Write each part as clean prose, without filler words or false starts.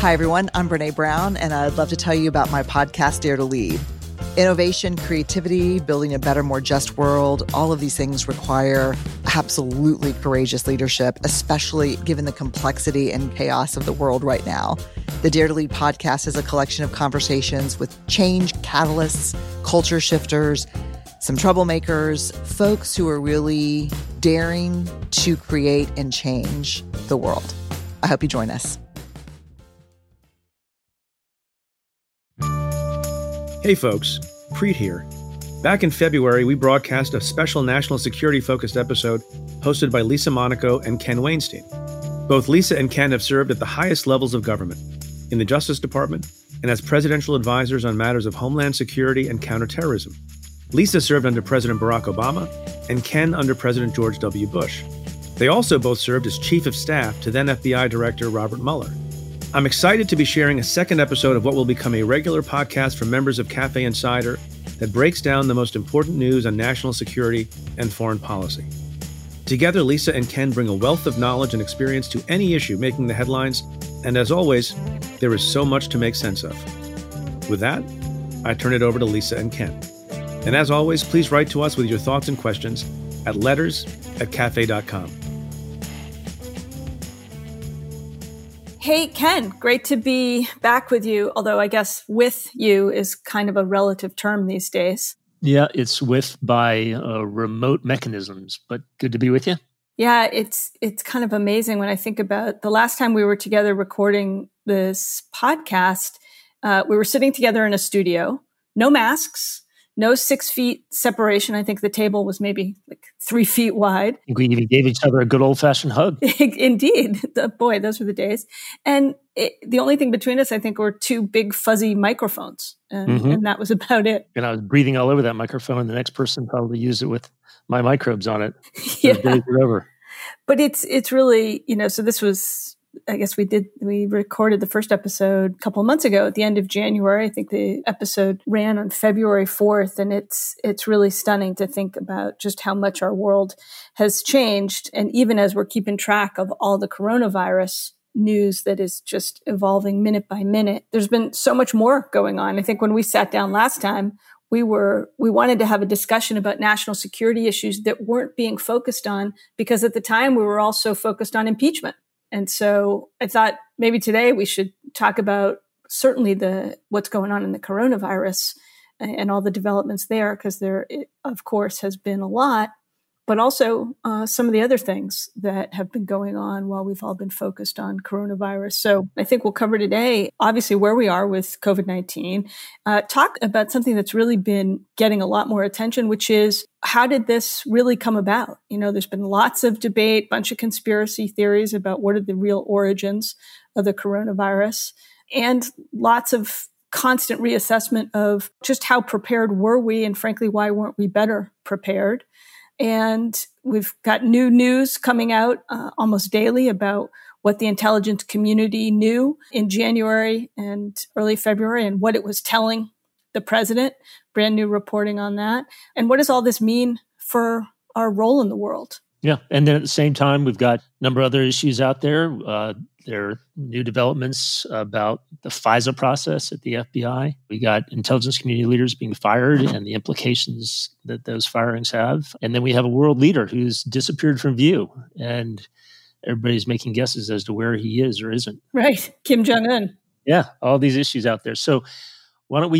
Hi, everyone. I'm Brene Brown, and I'd love to tell you about my podcast, Dare to Lead. Innovation, creativity, building a better, more just world, all of these things require absolutely courageous leadership, especially given the complexity and chaos of the world right now. The Dare to Lead podcast is a collection of conversations with change catalysts, culture shifters, some troublemakers, folks who are really daring to create and change the world. I hope you join us. Hey folks, Preet here. Back in February, we broadcast a special national security-focused episode hosted by Lisa Monaco and Ken Weinstein. Both Lisa and Ken have served at the highest levels of government, in the Justice Department, and as presidential advisors on matters of homeland security and counterterrorism. Lisa served under President Barack Obama, and Ken under President George W. Bush. They also both served as Chief of Staff to then FBI Director Robert Mueller. I'm excited to be sharing a second episode of what will become a regular podcast for members of Cafe Insider that breaks down the most important news on national security and foreign policy. Together, Lisa and Ken bring a wealth of knowledge and experience to any issue making the headlines, and as always, there is so much to make sense of. With that, I turn it over to Lisa and Ken. And as always, please write to us with your thoughts and questions at letters@cafe.com. Hey, Ken, great to be back with you, although I guess with you is kind of a relative term these days. Yeah, it's with by remote mechanisms, but good to be with you. Yeah, it's kind of amazing when I think about the last time we were together recording this podcast. We were sitting together in a studio, no masks, no 6 feet separation. I think the table was maybe like 3 feet wide. We even gave each other a good old-fashioned hug. Indeed. Boy, those were the days. And the only thing between us, I think, were two big fuzzy microphones. And that was about it. And I was breathing all over that microphone. The next person probably used it with my microbes on it. Yeah. Those days are over. But it's really, so this was, I guess we recorded the first episode a couple of months ago at the end of January. I think the episode ran on February 4th, and it's really stunning to think about just how much our world has changed. And even as we're keeping track of all the coronavirus news that is just evolving minute by minute, there's been so much more going on. I think when we sat down last time, we wanted to have a discussion about national security issues that weren't being focused on because at the time we were also focused on impeachment. And so I thought maybe today we should talk about certainly what's going on in the coronavirus and all the developments there, because there, of course, has been a lot, but also some of the other things that have been going on while we've all been focused on coronavirus. So I think we'll cover today, obviously, where we are with COVID-19, talk about something that's really been getting a lot more attention, which is how did this really come about? There's been lots of debate, bunch of conspiracy theories about what are the real origins of the coronavirus, and lots of constant reassessment of just how prepared were we, and frankly, why weren't we better prepared? And we've got new news coming out almost daily about what the intelligence community knew in January and early February and what it was telling the president, brand new reporting on that. And what does all this mean for our role in the world? Yeah. And then at the same time, we've got a number of other issues out there. There are new developments about the FISA process at the FBI. We got intelligence community leaders being fired and the implications that those firings have. And then we have a world leader who's disappeared from view. And everybody's making guesses as to where he is or isn't. Right. Kim Jong-un. Yeah. All these issues out there. So why don't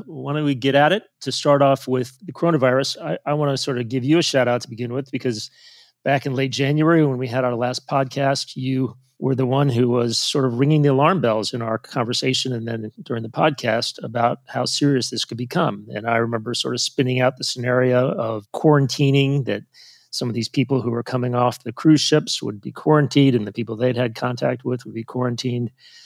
we get at it? To start off with the coronavirus, I want to sort of give you a shout out to begin with, because back in late January when we had our last podcast, you were the one who was sort of ringing the alarm bells in our conversation and then during the podcast about how serious this could become. And I remember sort of spinning out the scenario of quarantining, that some of these people who were coming off the cruise ships would be quarantined and the people they'd had contact with would be quarantined.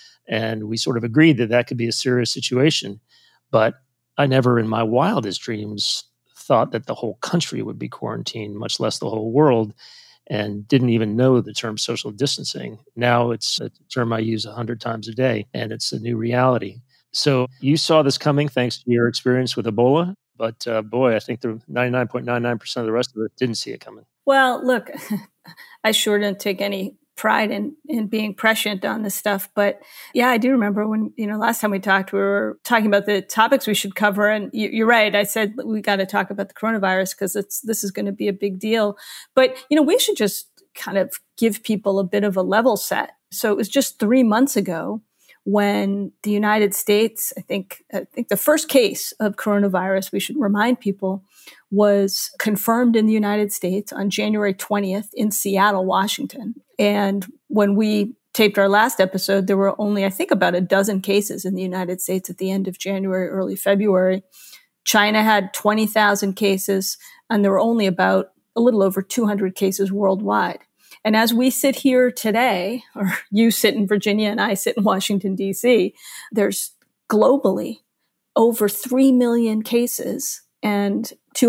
And we sort of agreed that that could be a serious situation. But I never in my wildest dreams thought that the whole country would be quarantined, much less the whole world, and didn't even know the term social distancing. Now it's a term I use 100 times a day, and it's a new reality. So you saw this coming thanks to your experience with Ebola, but boy, I think the 99.99% of the rest of us didn't see it coming. Well, look, I sure didn't take any pride in being prescient on this stuff. But yeah, I do remember when, last time we talked, we were talking about the topics we should cover. And you're right. I said, we got to talk about the coronavirus because this is going to be a big deal. But, we should just kind of give people a bit of a level set. So it was just 3 months ago when the United States, I think the first case of coronavirus, we should remind people, was confirmed in the United States on January 20th in Seattle, Washington. And when we taped our last episode, there were only, I think, about a dozen cases in the United States at the end of January, early February. China had 20,000 cases, and there were only about a little over 200 cases worldwide. And as we sit here today, or you sit in Virginia and I sit in Washington, D.C., there's globally over 3 million cases and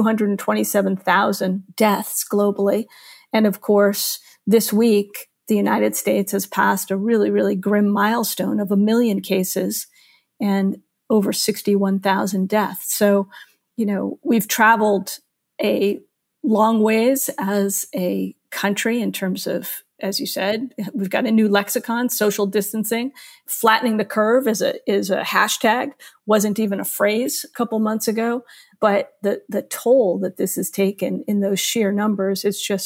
227,000 deaths globally. And of course, this week, the United States has passed a really, really grim milestone of 1 million cases and over 61,000 deaths. So, we've traveled a long ways as a country in terms of, as you said, we've got a new lexicon, social distancing. Flattening the curve is a hashtag, wasn't even a phrase a couple months ago. But the toll that this has taken in those sheer numbers,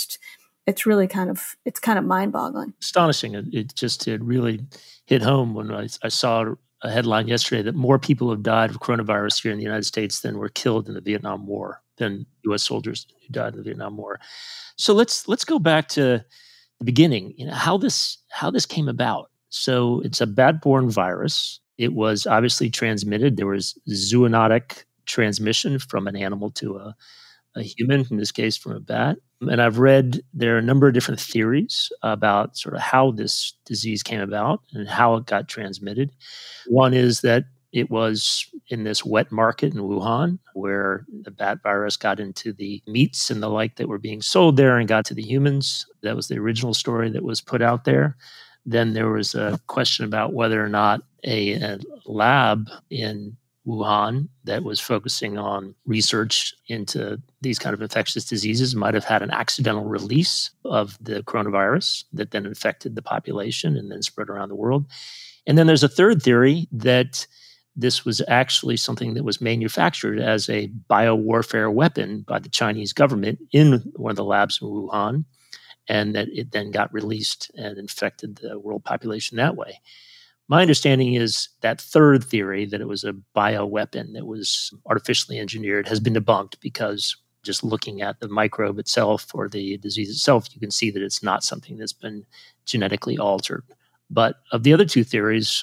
it's really kind of mind-boggling. Astonishing. It really hit home when I saw a headline yesterday that more people have died of coronavirus here in the United States than were killed in the Vietnam War, than U.S. soldiers who died in the Vietnam War. So let's go back to the beginning. How this came about. So it's a bat-borne virus. It was obviously transmitted. There was zoonotic transmission from an animal to a human, in this case from a bat. And I've read there are a number of different theories about sort of how this disease came about and how it got transmitted. One is that it was in this wet market in Wuhan where the bat virus got into the meats and the like that were being sold there and got to the humans. That was the original story that was put out there. Then there was a question about whether or not a lab in Wuhan that was focusing on research into these kind of infectious diseases might have had an accidental release of the coronavirus that then infected the population and then spread around the world. And then there's a third theory that this was actually something that was manufactured as a biowarfare weapon by the Chinese government in one of the labs in Wuhan, and that it then got released and infected the world population that way. My understanding is that third theory, that it was a bioweapon that was artificially engineered, has been debunked because just looking at the microbe itself or the disease itself, you can see that it's not something that's been genetically altered. But of the other two theories,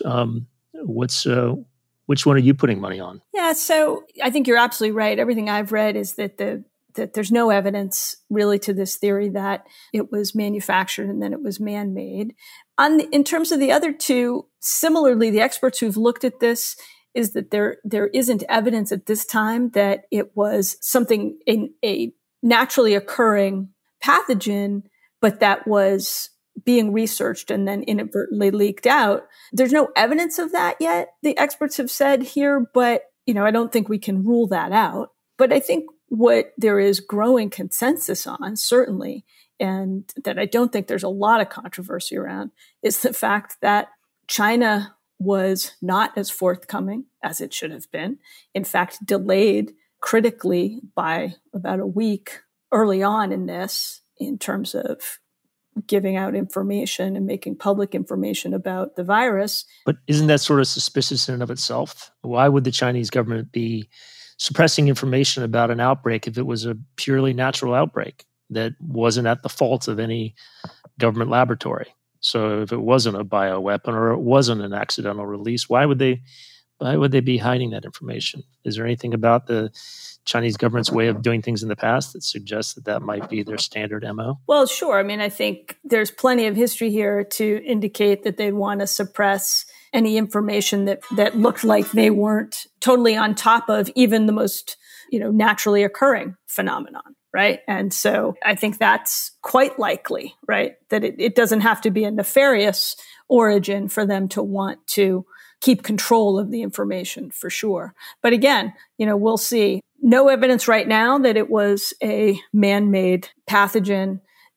which one are you putting money on? Yeah, so I think you're absolutely right. Everything I've read is that that there's no evidence really to this theory that it was manufactured and then it was man-made. In terms of the other two, similarly, the experts who've looked at this is that there isn't evidence at this time that it was something in a naturally occurring pathogen, but that was being researched and then inadvertently leaked out. There's no evidence of that yet, the experts have said here, but I don't think we can rule that out. But I think what there is growing consensus on, certainly, and that I don't think there's a lot of controversy around, is the fact that China was not as forthcoming as it should have been. In fact, delayed critically by about a week early on in this in terms of giving out information and making public information about the virus. But isn't that sort of suspicious in and of itself? Why would the Chinese government be suppressing information about an outbreak if it was a purely natural outbreak that wasn't at the fault of any government laboratory? So if it wasn't a bioweapon or it wasn't an accidental release, why would they be hiding that information? Is there anything about the Chinese government's way of doing things in the past that suggests that might be their standard MO? Well, sure. I mean, I think there's plenty of history here to indicate that they'd want to suppress any information that looked like they weren't totally on top of even the most, naturally occurring phenomenon, right? And so I think that's quite likely, right? That it doesn't have to be a nefarious origin for them to want to keep control of the information, for sure. But again, we'll see. No evidence right now that it was a man-made pathogen.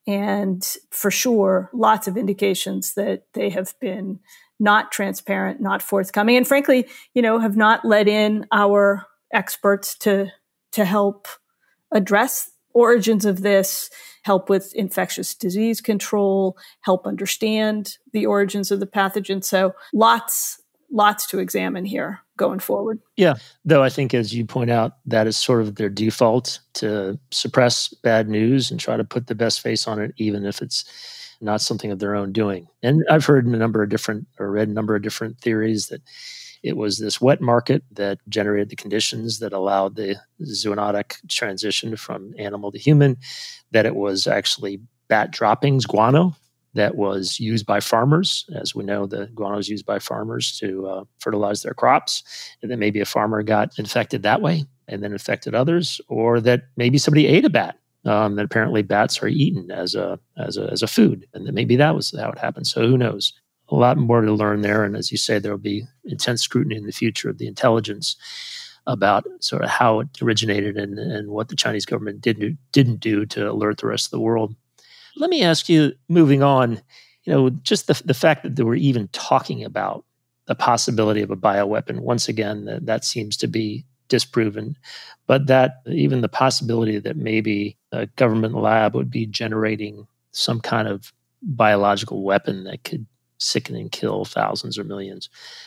And for sure, lots of indications that they have been not transparent, not forthcoming, and frankly, have not let in our experts to help address origins of this, help with infectious disease control, help understand the origins of the pathogen. So lots to examine here going forward. Yeah, though I think, as you point out, that is sort of their default, to suppress bad news and try to put the best face on it, even if it's not something of their own doing. And I've heard read a number of different theories that it was this wet market that generated the conditions that allowed the zoonotic transition from animal to human, that it was actually bat droppings, guano, that was used by farmers. As we know, the guano is used by farmers to fertilize their crops, and then maybe a farmer got infected that way and then infected others, or that maybe somebody ate a bat. That apparently bats are eaten as a food, and that maybe that was how it happened. So who knows? A lot more to learn there, and as you say, there will be intense scrutiny in the future of the intelligence about sort of how it originated and what the Chinese government didn't do to alert the rest of the world. Let me ask you, moving on, just the fact that they were even talking about the possibility of a bioweapon, once again, that seems to be disproven, but that even the possibility that maybe a government lab would be generating some kind of biological weapon that could sicken and kill thousands or millions.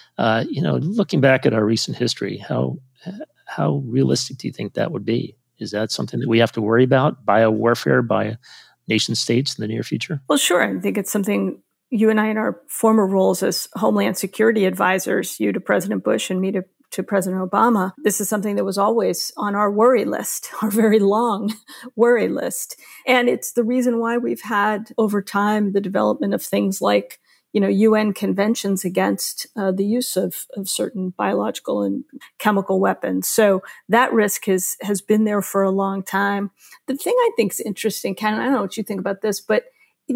Looking back at our recent history, how realistic do you think that would be? Is that something that we have to worry about, biowarfare by nation states in the near future? Well, sure. I think it's something you and I, in our former roles as Homeland Security advisors, you to President Bush and me to President Obama, this is something that was always on our worry list, our very long worry list. And it's the reason why we've had over time the development of things like UN conventions against the use of certain biological and chemical weapons. So that risk has been there for a long time. The thing I think is interesting, Ken, I don't know what you think about this, but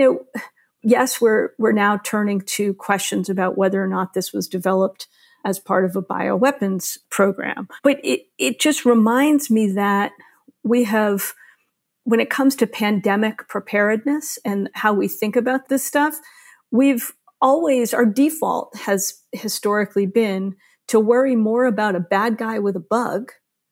yes, we're now turning to questions about whether or not this was developed as part of a bioweapons program. But it just reminds me that we have, when it comes to pandemic preparedness and how we think about this stuff, our default has historically been to worry more about a bad guy with a bug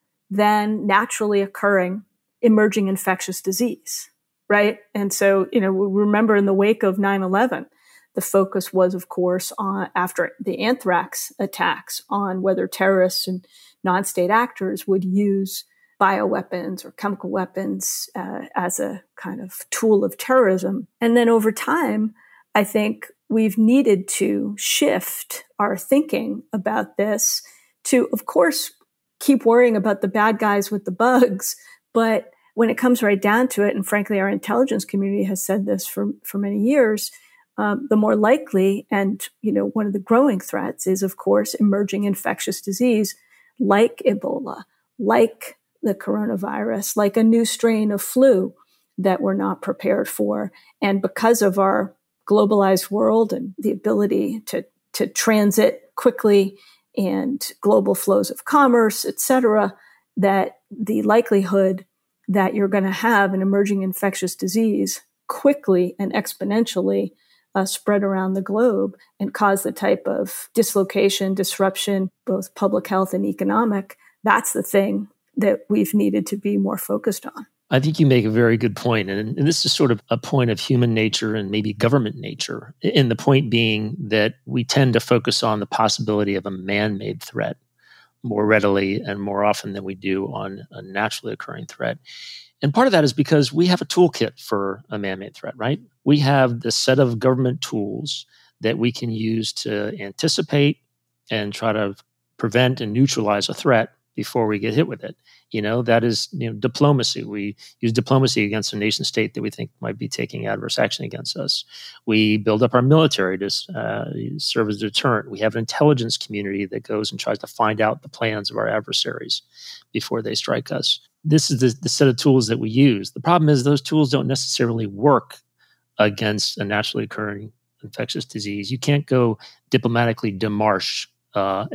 than naturally occurring emerging infectious disease, right? And so, we remember in the wake of 9/11, the focus was, of course, on, after the anthrax attacks, on whether terrorists and non-state actors would use bioweapons or chemical weapons as a kind of tool of terrorism. And then over time, I think we've needed to shift our thinking about this to, of course, keep worrying about the bad guys with the bugs. But when it comes right down to it, and frankly, our intelligence community has said this for many years, the more likely and, one of the growing threats is, of course, emerging infectious disease like Ebola, like the coronavirus, like a new strain of flu that we're not prepared for. And because of our globalized world and the ability to transit quickly and global flows of commerce, et cetera, that the likelihood that you're going to have an emerging infectious disease quickly and exponentially spread around the globe and cause the type of dislocation, disruption, both public health and economic, that's the thing that we've needed to be more focused on. I think you make a very good point. And this is sort of a point of human nature and maybe government nature. And the point being that we tend to focus on the possibility of a man-made threat more readily and more often than we do on a naturally occurring threat. And part of that is because we have a toolkit for a man-made threat, right? We have the set of government tools that we can use to anticipate and try to prevent and neutralize a threat before we get hit with it. That is, diplomacy. We use diplomacy against a nation state that we think might be taking adverse action against us. We build up our military to serve as a deterrent. We have an intelligence community that goes and tries to find out the plans of our adversaries before they strike us. This is the set of tools that we use. The problem is those tools don't necessarily work against a naturally occurring infectious disease. You can't go diplomatically démarche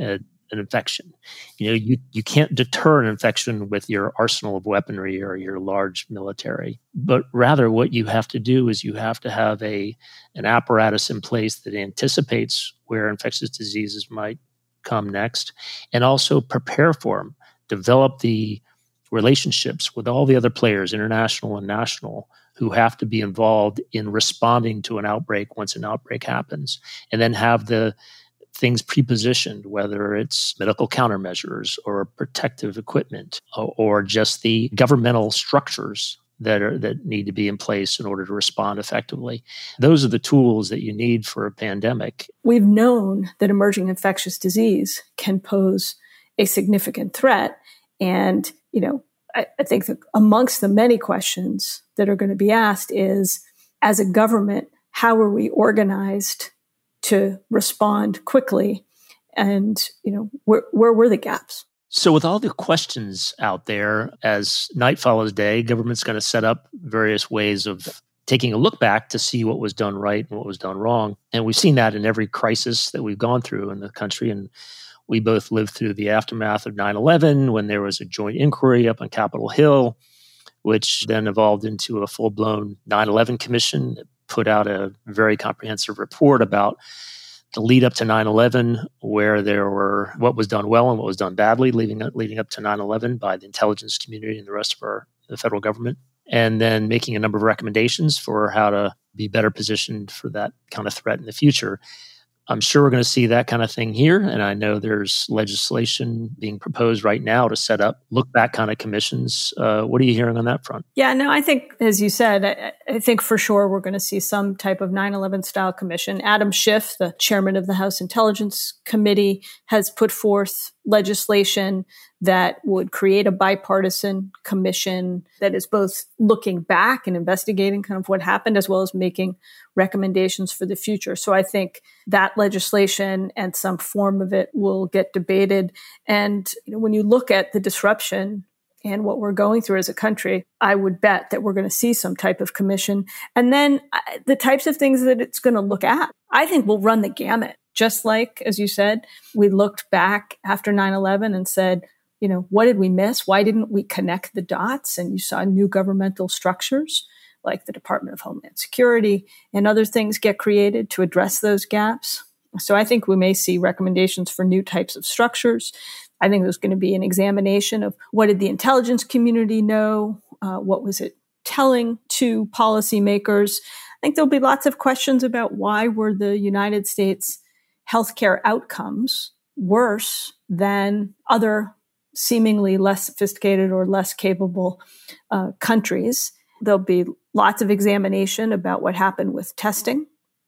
an infection. You can't deter an infection with your arsenal of weaponry or your large military, but rather what you have to do is you have to have an apparatus in place that anticipates where infectious diseases might come next, and also prepare for them, develop the relationships with all the other players, international and national, who have to be involved in responding to an outbreak once an outbreak happens, and then have the things pre-positioned, whether it's medical countermeasures or protective equipment or just the governmental structures that need to be in place in order to respond effectively. Those are the tools that you need for a pandemic. We've known that emerging infectious disease can pose a significant threat. And, I think that amongst the many questions that are going to be asked is, as a government, how are we organized to respond quickly? And, where were the gaps? So with all the questions out there, as night follows day, government's going to set up various ways of taking a look back to see what was done right and what was done wrong. And we've seen that in every crisis that we've gone through in the country. And we both lived through the aftermath of 9/11 when there was a joint inquiry up on Capitol Hill, which then evolved into a full-blown 9/11 commission that put out a very comprehensive report about the lead up to 9/11, where there were what was done well and what was done badly leading up to 9/11 by the intelligence community and the rest of the federal government, and then making a number of recommendations for how to be better positioned for that kind of threat in the future. I'm sure we're going to see that kind of thing here. And I know there's legislation being proposed right now to set up look-back kind of commissions. What are you hearing on that front? Yeah, no, I think, as you said, I think for sure we're going to see some type of 9/11 style commission. Adam Schiff, the chairman of the House Intelligence Committee, has put forth legislation that would create a bipartisan commission that is both looking back and investigating kind of what happened, as well as making recommendations for the future. So I think that legislation and some form of it will get debated. And when you look at the disruption and what we're going through as a country, I would bet that we're going to see some type of commission. And then the types of things that it's going to look at, I think will run the gamut. Just like, as you said, we looked back after 9/11 and said, what did we miss? Why didn't we connect the dots? And you saw new governmental structures like the Department of Homeland Security and other things get created to address those gaps. So I think we may see recommendations for new types of structures. I think there's going to be an examination of what did the intelligence community know? What was it telling to policymakers? I think there'll be lots of questions about why were the United States healthcare outcomes worse than other seemingly less sophisticated or less capable countries. There'll be lots of examination about what happened with testing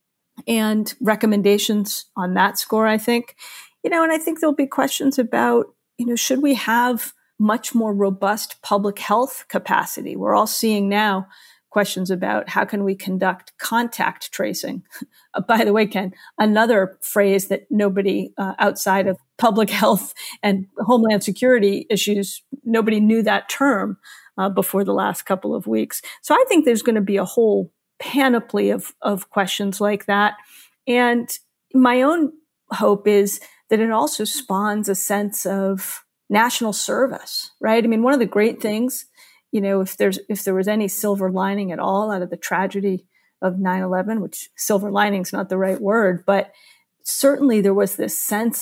and recommendations on that score, I think. And I think there'll be questions about, should we have much more robust public health capacity? We're all seeing now questions about how can we conduct contact tracing. By the way, Ken, another phrase that nobody outside of public health and homeland security issues, nobody knew that term before the last couple of weeks. So I think there's going to be a whole panoply of questions like that. And my own hope is that it also spawns a sense of national service, right? I mean, one of the great things, if there was any silver lining at all out of the tragedy of 9/11, which silver lining is not the right word, but certainly there was this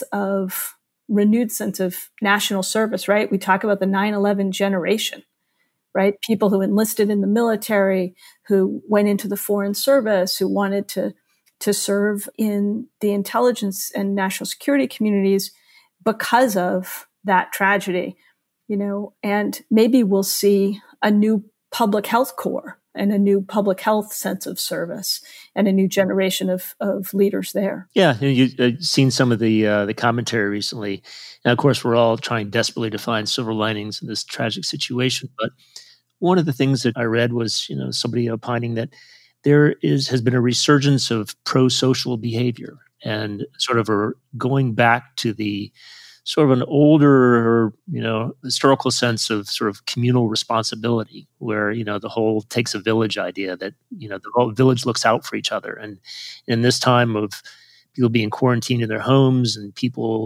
renewed sense of national service, right? We talk about the 9/11 generation, right? People who enlisted in the military, who went into the foreign service, who wanted to serve in the intelligence and national security communities because of that tragedy. And maybe we'll see a new public health corps and a new public health sense of service and a new generation of leaders there. Yeah, you've seen some of the commentary recently. And of course, we're all trying desperately to find silver linings in this tragic situation. But one of the things that I read was, somebody opining that there has been a resurgence of pro-social behavior and sort of a going back to the sort of an older, historical sense of sort of communal responsibility where, the whole takes a village idea that, the whole village looks out for each other. And in this time of people being quarantined in their homes and people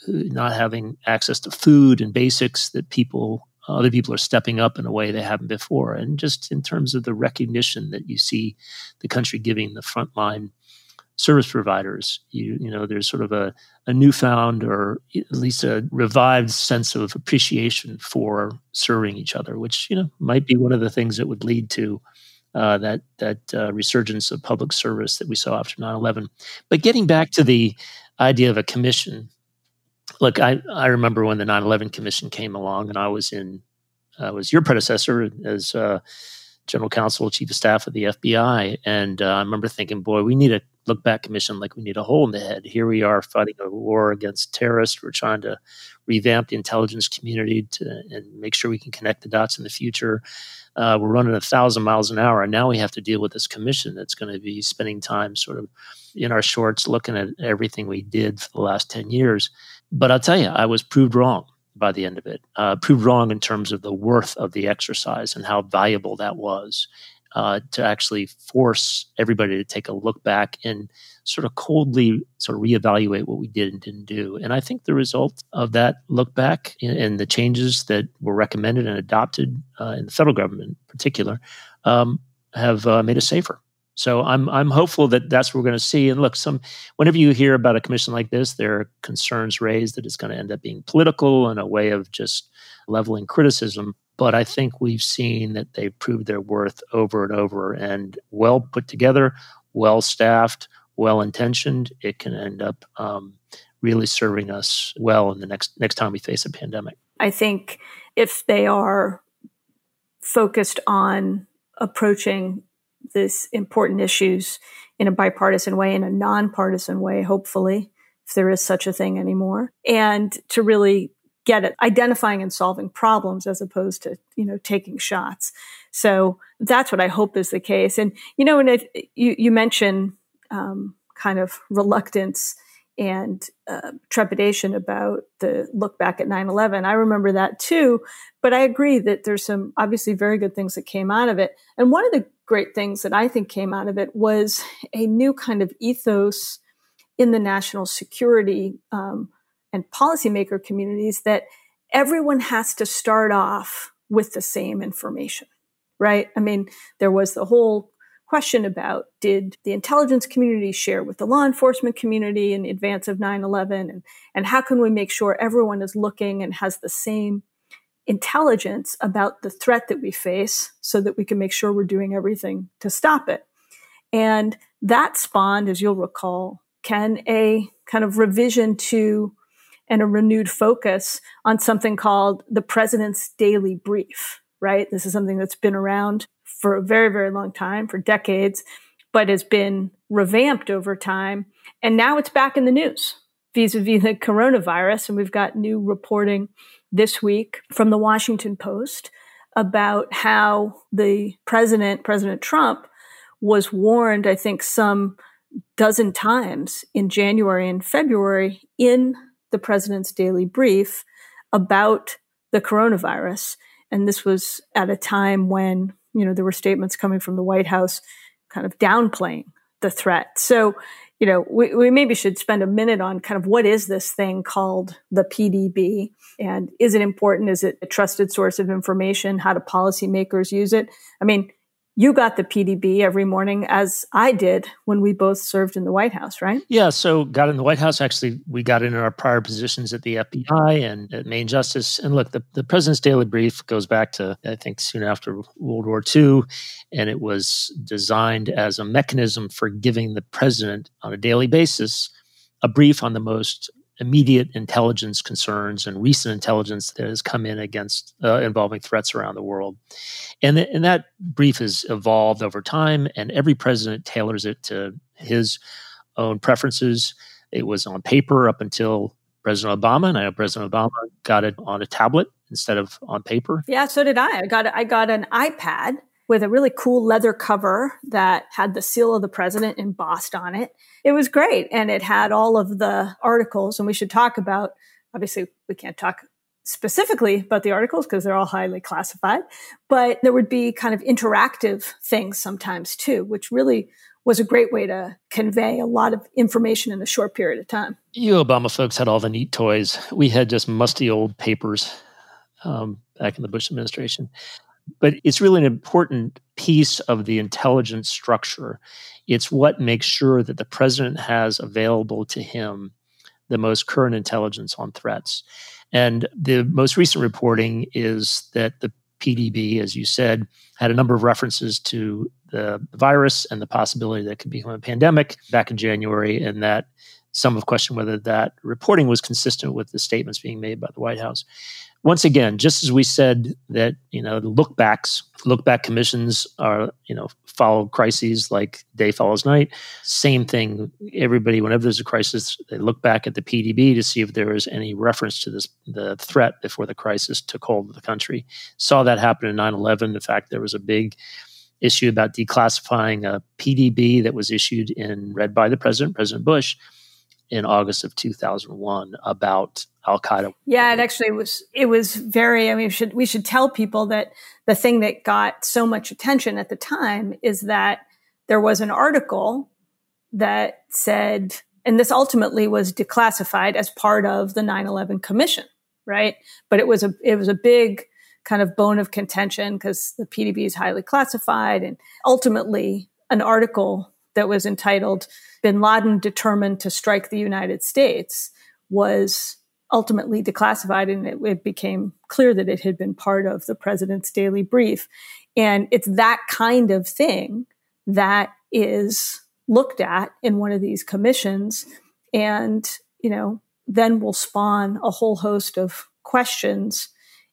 not having access to food and basics, that other people are stepping up in a way they haven't before. And just in terms of the recognition that you see the country giving the frontline service providers, there's sort of a newfound, or at least a revived sense of appreciation for serving each other, which, might be one of the things that would lead to that resurgence of public service that we saw after 9/11. But getting back to the idea of a commission, look, I remember when the 9/11 Commission came along, and I was your predecessor as General Counsel, Chief of Staff of the FBI, and I remember thinking, boy, we need a look-back commission like we need a hole in the head. Here we are fighting a war against terrorists. We're trying to revamp the intelligence community and make sure we can connect the dots in the future. We're running 1,000 miles an hour, and now we have to deal with this commission that's going to be spending time sort of in our shorts looking at everything we did for the last 10 years. But I'll tell you, I was proved wrong by the end of it. Proved wrong in terms of the worth of the exercise and how valuable that was to actually force everybody to take a look back and sort of coldly sort of reevaluate what we did and didn't do. And I think the result of that look back and the changes that were recommended and adopted in the federal government in particular have made us safer. So I'm hopeful that that's what we're going to see. And look, whenever you hear about a commission like this, there are concerns raised that it's going to end up being political and a way of just leveling criticism. But I think we've seen that they've proved their worth over and over, and well put together, well staffed, well intentioned. It can end up really serving us well in the next time we face a pandemic. I think if they are focused on approaching these important issues in a bipartisan way, in a nonpartisan way, hopefully, if there is such a thing anymore, and to really get at identifying and solving problems as opposed to, taking shots. So that's what I hope is the case. And, you mentioned kind of reluctance and trepidation about the look back at 9/11. I remember that too, but I agree that there's some obviously very good things that came out of it. And one of the great things that I think came out of it was a new kind of ethos in the national security and policymaker communities that everyone has to start off with the same information, right? I mean, there was the whole question about, did the intelligence community share with the law enforcement community in advance of 9/11? And how can we make sure everyone is looking and has the same intelligence about the threat that we face so that we can make sure we're doing everything to stop it? And that spawned, as you'll recall, Ken, a kind of revision to and a renewed focus on something called the President's Daily Brief, right? This is something that's been around for a very, very long time, for decades, but has been revamped over time. And now it's back in the news vis-a-vis the coronavirus. And we've got new reporting this week from the Washington Post about how the President Trump, was warned, I think, some dozen times in January and February in the President's Daily Brief about the coronavirus. And this was at a time when, there were statements coming from the White House kind of downplaying the threat. So, we maybe should spend a minute on kind of what is this thing called the PDB, and is it important? Is it a trusted source of information? How do policymakers use it? I mean, you got the PDB every morning, as I did when we both served in the White House, right? Yeah, so got in the White House. Actually, we got in our prior positions at the FBI and at Main Justice. And look, the President's Daily Brief goes back to, I think, soon after World War II. And it was designed as a mechanism for giving the president on a daily basis a brief on the most immediate intelligence concerns and recent intelligence that has come in against involving threats around the world. And that brief has evolved over time, and every president tailors it to his own preferences. It was on paper up until President Obama, and I know President Obama got it on a tablet instead of on paper. Yeah, so did I. I got an iPad with a really cool leather cover that had the seal of the president embossed on it. It was great. And it had all of the articles. And we should talk about, obviously, we can't talk specifically about the articles because they're all highly classified, but there would be kind of interactive things sometimes too, which really was a great way to convey a lot of information in a short period of time. You Obama folks had all the neat toys. We had just musty old papers back in the Bush administration. But it's really an important piece of the intelligence structure. It's what makes sure that the president has available to him the most current intelligence on threats. And the most recent reporting is that the PDB, as you said, had a number of references to the virus and the possibility that it could become a pandemic back in January, and that some have questioned whether that reporting was consistent with the statements being made by the White House. Once again, just as we said that, the look back commissions are, follow crises like day follows night. Same thing. Everybody, whenever there's a crisis, they look back at the PDB to see if there was any reference to the threat before the crisis took hold of the country. Saw that happen in 9/11. In fact, there was a big issue about declassifying a PDB that was issued read by the President Bush, in August of 2001 about Al-Qaeda. Yeah, it was very, we should tell people that the thing that got so much attention at the time is that there was an article that said, and this ultimately was declassified as part of the 9/11 Commission, right? But it was a big kind of bone of contention because the PDB is highly classified, and ultimately an article that was entitled Bin Laden Determined to Strike the United States was ultimately declassified, and it became clear that it had been part of the president's daily brief. And it's that kind of thing that is looked at in one of these commissions and, then will spawn a whole host of questions.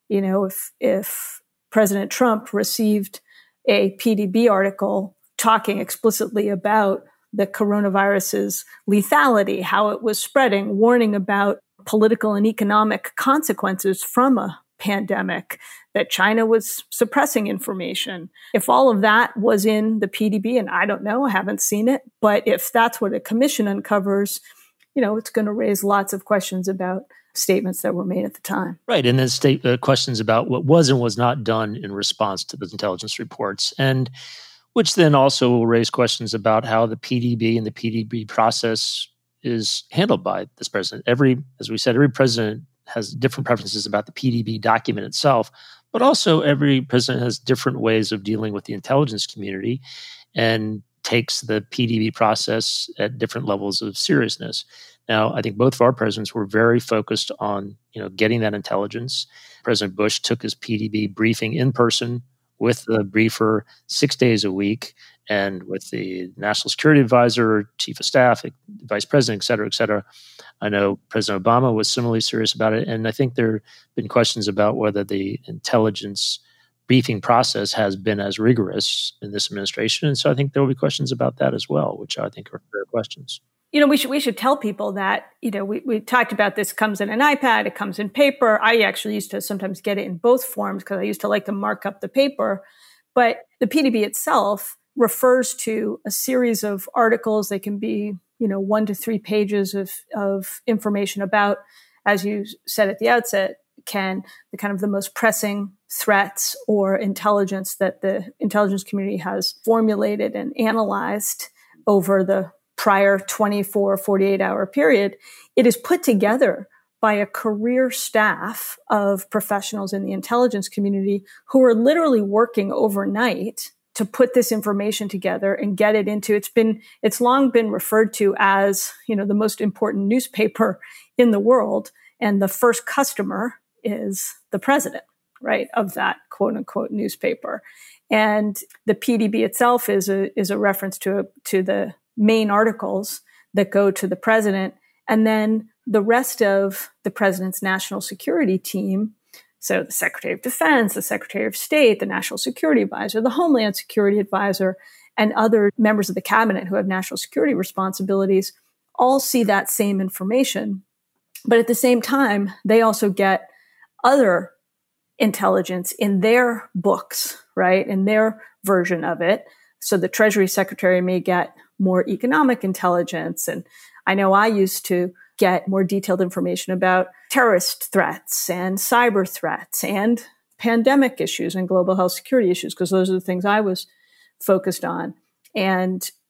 If President Trump received a PDB article talking explicitly about the coronavirus's lethality, how it was spreading, warning about political and economic consequences from a pandemic, that China was suppressing information. If all of that was in the PDB, and I don't know, I haven't seen it, but if that's what a commission uncovers, it's going to raise lots of questions about statements that were made at the time. Right. And then questions about what was and was not done in response to those intelligence reports. And which then also will raise questions about how the PDB and the PDB process is handled by this president. As we said, every president has different preferences about the PDB document itself, but also every president has different ways of dealing with the intelligence community and takes the PDB process at different levels of seriousness. Now, I think both of our presidents were very focused on, getting that intelligence. President Bush took his PDB briefing in person with the briefer 6 days a week, and with the National Security Advisor, Chief of Staff, Vice President, et cetera, et cetera. I know President Obama was similarly serious about it, and I think there have been questions about whether the intelligence briefing process has been as rigorous in this administration, and so I think there will be questions about that as well, which I think are fair questions. We should tell people that, we talked about this comes in an iPad, it comes in paper. I actually used to sometimes get it in both forms because I used to like to mark up the paper. But the PDB itself refers to a series of articles. They can be, 1 to 3 pages of information about, as you said at the outset, Ken, the kind of the most pressing threats or intelligence that the intelligence community has formulated and analyzed over the prior 24, 48-hour period. It is put together by a career staff of professionals in the intelligence community who are literally working overnight to put this information together and get it into, it's long been referred to as, the most important newspaper in the world. And the first customer is the president, right, of that quote unquote newspaper. And the PDB itself is a reference to the main articles that go to the president. And then the rest of the president's national security team, so the Secretary of Defense, the Secretary of State, the National Security Advisor, the Homeland Security Advisor, and other members of the cabinet who have national security responsibilities all see that same information. But at the same time, they also get other intelligence in their books, right, in their version of it. So the Treasury Secretary may get more economic intelligence. And I know I used to get more detailed information about terrorist threats and cyber threats and pandemic issues and global health security issues, because those are the things I was focused on. And,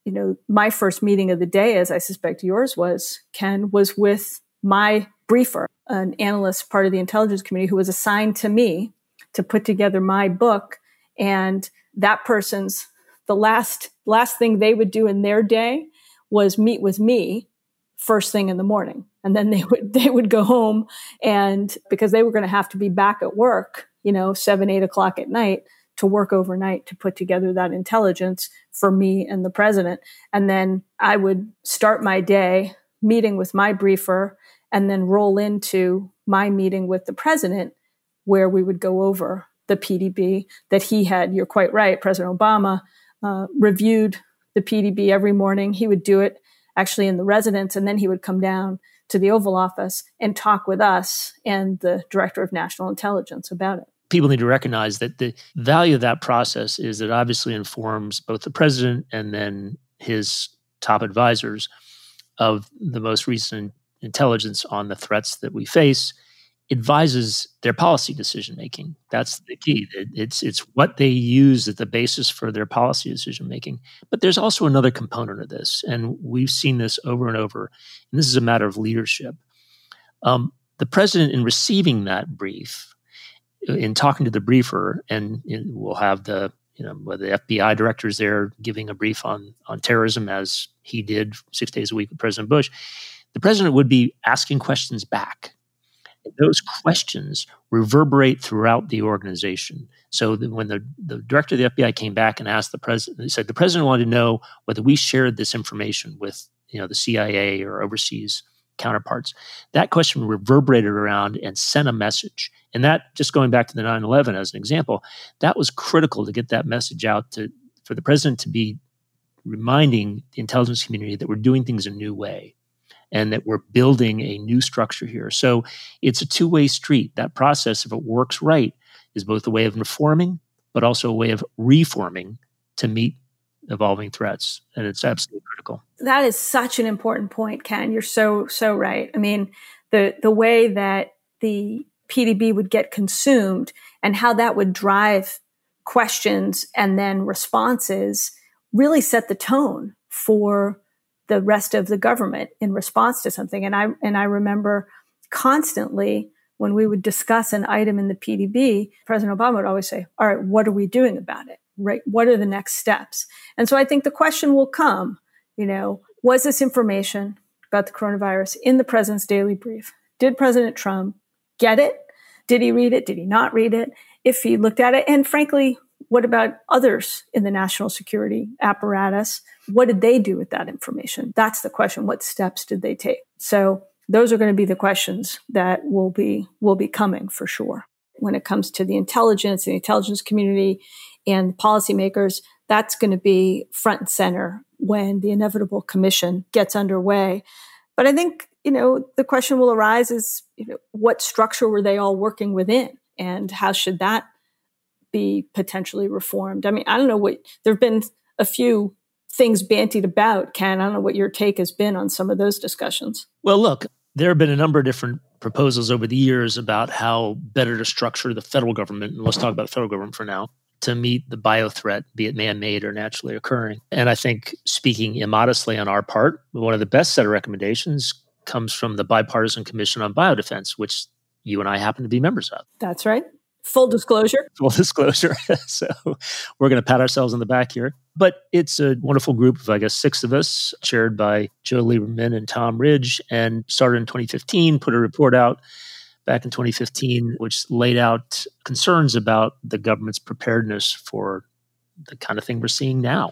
my first meeting of the day, as I suspect yours was, Ken, was with my briefer, an analyst part of the intelligence community who was assigned to me to put together my book. And that person's, the last thing they would do in their day was meet with me first thing in the morning. And then they would go home, and because they were going to have to be back at work, 7, 8 o'clock at night, to work overnight to put together that intelligence for me and the president. And then I would start my day meeting with my briefer and then roll into my meeting with the president, where we would go over the PDB that he had. You're quite right. President Obama reviewed the PDB every morning. He would do it actually in the residence, and then he would come down to the Oval Office and talk with us and the Director of National Intelligence about it. People need to recognize that the value of that process is that it obviously informs both the president and then his top advisors of the most recent intelligence on the threats that we face, advises their policy decision-making. That's the key. It's what they use as the basis for their policy decision-making. But there's also another component of this, and we've seen this over and over, and this is a matter of leadership. The president, in receiving that brief, in talking to the briefer, and we'll have the FBI director is there giving a brief on terrorism, as he did 6 days a week with President Bush, the president would be asking questions back. And those questions reverberate throughout the organization. So that when the director of the FBI came back and asked the president, he said the president wanted to know whether we shared this information with the CIA or overseas counterparts. That question reverberated around and sent a message. And that, just going back to the 9/11 as an example, that was critical to get that message out for the president to be reminding the intelligence community that we're doing things a new way and that we're building a new structure here. So it's a two-way street. That process, if it works right, is both a way of reforming, but also a way of reforming to meet evolving threats. And it's absolutely critical. That is such an important point, Ken. You're so right. I mean, the way that the PDB would get consumed and how that would drive questions and then responses really set the tone for the rest of the government in response to something. And I remember constantly when we would discuss an item in the PDB, President Obama would always say, all right, what are we doing about it? Right? What are the next steps? And so I think the question will come, was this information about the coronavirus in the president's daily brief? Did President Trump get it? Did he read it? Did he not read it? If he looked at it, and frankly, what about others in the national security apparatus? What did they do with that information? That's the question. What steps did they take? So those are going to be the questions that will be coming for sure. When it comes to the intelligence community and policymakers, that's going to be front and center when the inevitable commission gets underway. But I think, the question will arise is, what structure were they all working within, and how should that be potentially reformed? I mean, I don't know there have been a few things bantied about, Ken. I don't know what your take has been on some of those discussions. Well, look, there have been a number of different proposals over the years about how better to structure the federal government, and let's talk about the federal government for now, to meet the bio threat, be it man-made or naturally occurring. And I think, speaking immodestly on our part, one of the best set of recommendations comes from the Bipartisan Commission on Biodefense, which you and I happen to be members of. That's right. Full disclosure. Full disclosure. So we're going to pat ourselves on the back here. But it's a wonderful group of, I guess, 6 of us, chaired by Joe Lieberman and Tom Ridge, and started in 2015, put a report out back in 2015, which laid out concerns about the government's preparedness for the kind of thing we're seeing now.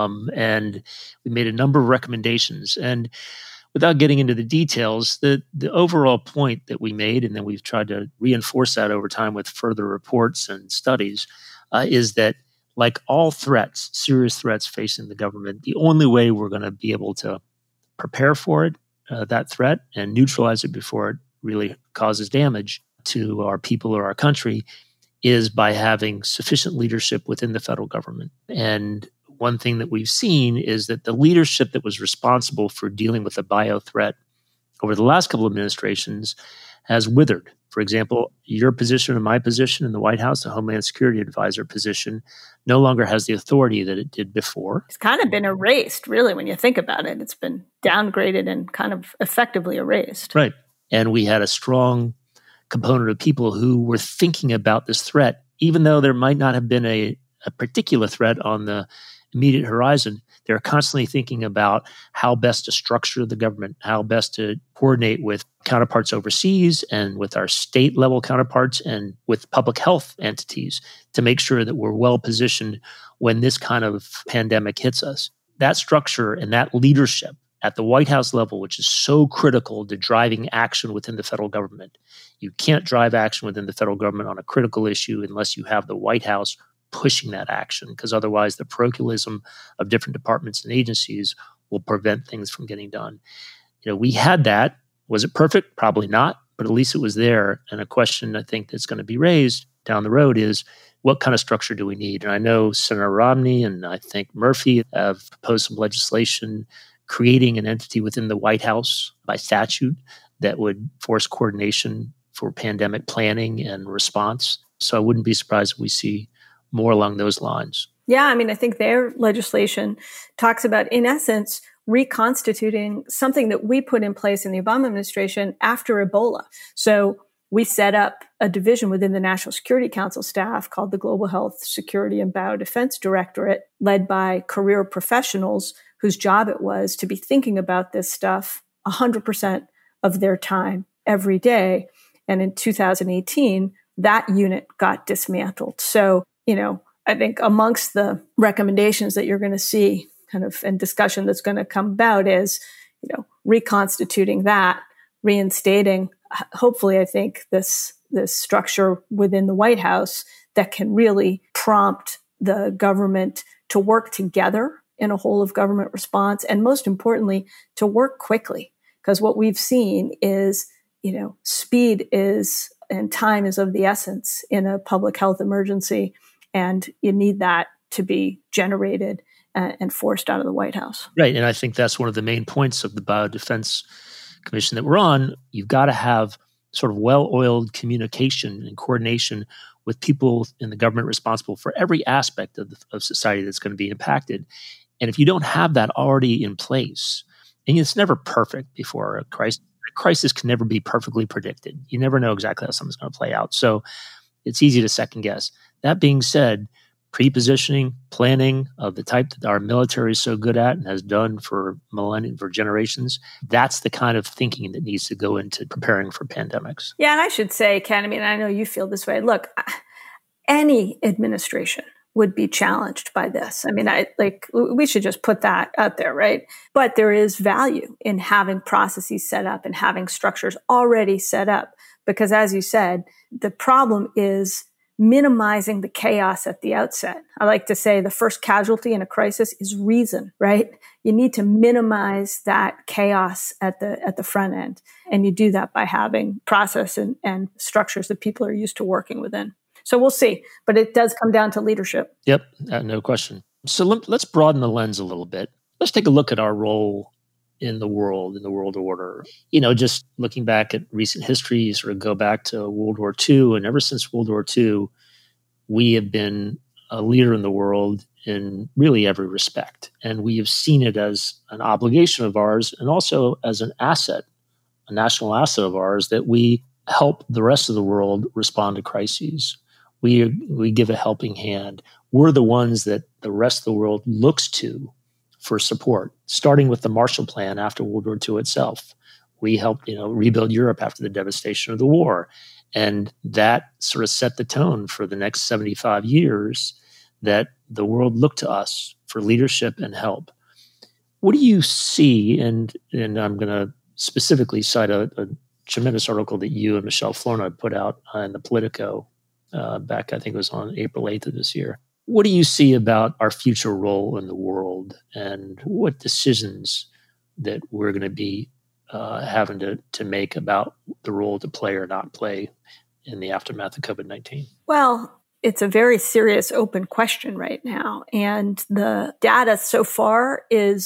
And we made a number of recommendations. And without getting into the details, the overall point that we made, and then we've tried to reinforce that over time with further reports and studies, is that like all threats, serious threats facing the government, the only way we're going to be able to prepare for it, that threat, and neutralize it before it really causes damage to our people or our country, is by having sufficient leadership within the federal government. And one thing that we've seen is that the leadership that was responsible for dealing with the bio threat over the last couple of administrations has withered. For example, your position and my position in the White House, the Homeland Security Advisor position, no longer has the authority that it did before. It's kind of been erased, really, when you think about it. It's been downgraded and kind of effectively erased. Right. And we had a strong component of people who were thinking about this threat, even though there might not have been a particular threat on the immediate horizon. They're constantly thinking about how best to structure the government, how best to coordinate with counterparts overseas and with our state level counterparts and with public health entities to make sure that we're well positioned when this kind of pandemic hits us. That structure and that leadership at the White House level, which is so critical to driving action within the federal government. You can't drive action within the federal government on a critical issue unless you have the White House pushing that action, because otherwise the parochialism of different departments and agencies will prevent things from getting done. We had that. Was it perfect? Probably not, but at least it was there. And a question I think that's going to be raised down the road is, what kind of structure do we need? And I know Senator Romney and I think Murphy have proposed some legislation creating an entity within the White House by statute that would force coordination for pandemic planning and response. So I wouldn't be surprised if we see more along those lines. Yeah, I think their legislation talks about, in essence, reconstituting something that we put in place in the Obama administration after Ebola. So we set up a division within the National Security Council staff called the Global Health Security and Biodefense Directorate, led by career professionals whose job it was to be thinking about this stuff 100% of their time every day. And in 2018, that unit got dismantled. So, I think amongst the recommendations that you're going to see kind of and discussion that's going to come about is, reconstituting that, reinstating, hopefully, I think this structure within the White House that can really prompt the government to work together in a whole of government response. And most importantly, to work quickly. Because what we've seen is, speed is and time is of the essence in a public health emergency. And you need that to be generated and forced out of the White House. Right. And I think that's one of the main points of the Biodefense Commission that we're on. You've got to have sort of well-oiled communication and coordination with people in the government responsible for every aspect of society that's going to be impacted. And if you don't have that already in place, and it's never perfect before a crisis. A crisis can never be perfectly predicted. You never know exactly how something's going to play out. So it's easy to second guess. That being said, pre-positioning, planning of the type that our military is so good at and has done for millennia, for generations, that's the kind of thinking that needs to go into preparing for pandemics. Yeah, and I should say, Ken, I know you feel this way. Look, any administration would be challenged by this. We should just put that out there, right? But there is value in having processes set up and having structures already set up. Because as you said, the problem is minimizing the chaos at the outset. I like to say the first casualty in a crisis is reason, right? You need to minimize that chaos at the front end. And you do that by having process and structures that people are used to working within. So we'll see. But it does come down to leadership. Yep, no question. So let's broaden the lens a little bit. Let's take a look at our role in the world order. Just looking back at recent history, you sort of go back to World War II. And ever since World War II, we have been a leader in the world in really every respect. And we have seen it as an obligation of ours and also as an asset, a national asset of ours, that we help the rest of the world respond to crises. We give a helping hand. We're the ones that the rest of the world looks to for support, starting with the Marshall Plan after World War II itself. We helped, rebuild Europe after the devastation of the war. And that sort of set the tone for the next 75 years that the world looked to us for leadership and help. What do you see? And I'm going to specifically cite a tremendous article that you and Michelle Flournoy put out in the Politico back, I think it was on April 8th of this year. What do you see about our future role in the world and what decisions that we're going to be having to make about the role to play or not play in the aftermath of COVID-19? Well, it's a very serious open question right now. And the data so far is